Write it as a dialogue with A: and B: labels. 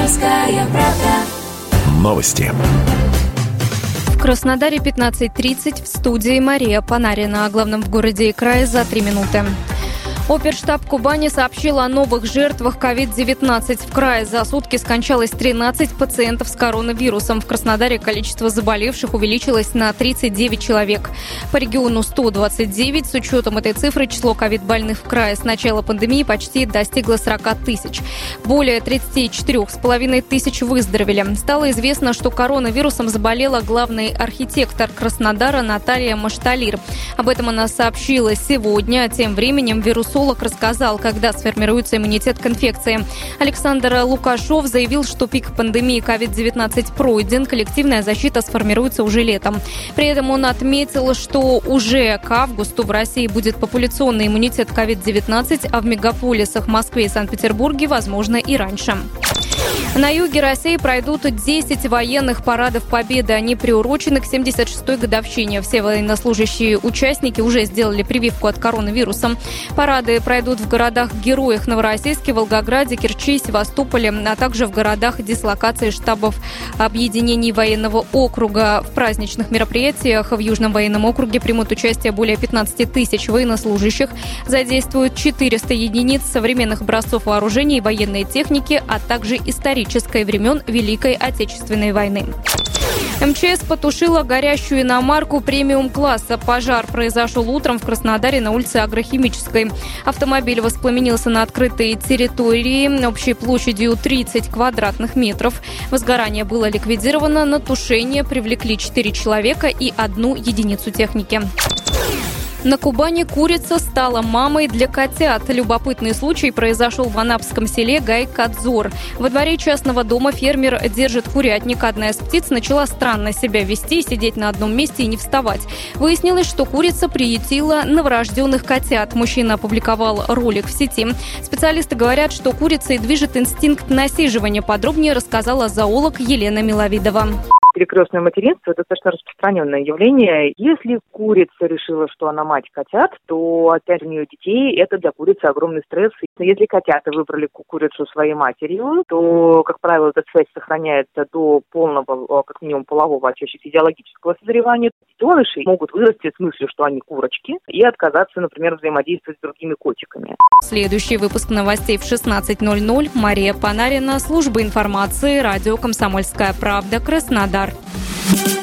A: Комсомольская правда.
B: Новости.
C: В Краснодаре 15:30, в студии Мария Панарина. О главном в городе и крае за 3 минуты. Оперштаб Кубани сообщил о новых жертвах COVID-19. В крае за сутки скончалось 13 пациентов с коронавирусом. В Краснодаре количество заболевших увеличилось на 39 человек. По региону 129. С учетом этой цифры число ковид-больных в крае с начала пандемии почти достигло 40 тысяч. Более 34,5 тысяч выздоровели. Стало известно, что коронавирусом заболела главный архитектор Краснодара Наталья Машталир. Об этом она сообщила сегодня. Тем временем вирусолог рассказал, когда сформируется иммунитет к инфекции. Александр Лукашов заявил, что пик пандемии COVID-19 пройден, коллективная защита сформируется уже летом. При этом он отметил, что уже к августу в России будет популяционный иммунитет COVID-19, а в мегаполисах Москве и Санкт-Петербурге, возможно, и раньше. На юге России пройдут 10 военных парадов Победы. Они приурочены к 76-й годовщине. Все военнослужащие участники уже сделали прививку от коронавируса. Парады пройдут в городах-героях Новороссийске, Волгограде, Керчи, Севастополе, а также в городах дислокации штабов объединений военного округа. В праздничных мероприятиях в Южном военном округе примут участие более 15 тысяч военнослужащих. Задействуют 400 единиц современных образцов вооружений и военной техники, а также исторической времен Великой Отечественной войны. МЧС потушила горящую иномарку премиум-класса. Пожар произошел утром в Краснодаре на улице Агрохимической. Автомобиль воспламенился на открытой территории общей площадью 30 квадратных метров. Возгорание было ликвидировано. На тушение привлекли 4 человека и 1 единицу техники. На Кубани курица стала мамой для котят. Любопытный случай произошел в анапском селе Гайкадзор. Во дворе частного дома фермер держит курятник. Одна из птиц начала странно себя вести, сидеть на одном месте и не вставать. Выяснилось, что курица приютила новорожденных котят. Мужчина опубликовал ролик в сети. Специалисты говорят, что курицей движет инстинкт насиживания. Подробнее рассказала зоолог Елена Миловидова.
D: Перекрестное материнство – это достаточно распространенное явление. Если курица решила, что она мать котят, то опять у нее детей – это для курицы огромный стресс. Если котята выбрали курицу своей матерью, то, как правило, эта связь сохраняется до полного, как минимум, полового, а чаще физиологического созревания. Детеныши могут вырасти с мыслью, что они курочки, и отказаться, например, взаимодействовать с другими котиками.
C: Следующий выпуск новостей в 16:00. Мария Панарина, служба информации, радио «Комсомольская правда», Краснодар.